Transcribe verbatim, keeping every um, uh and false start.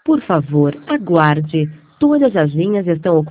Por favor, aguarde. Todas as linhas estão ocupadas.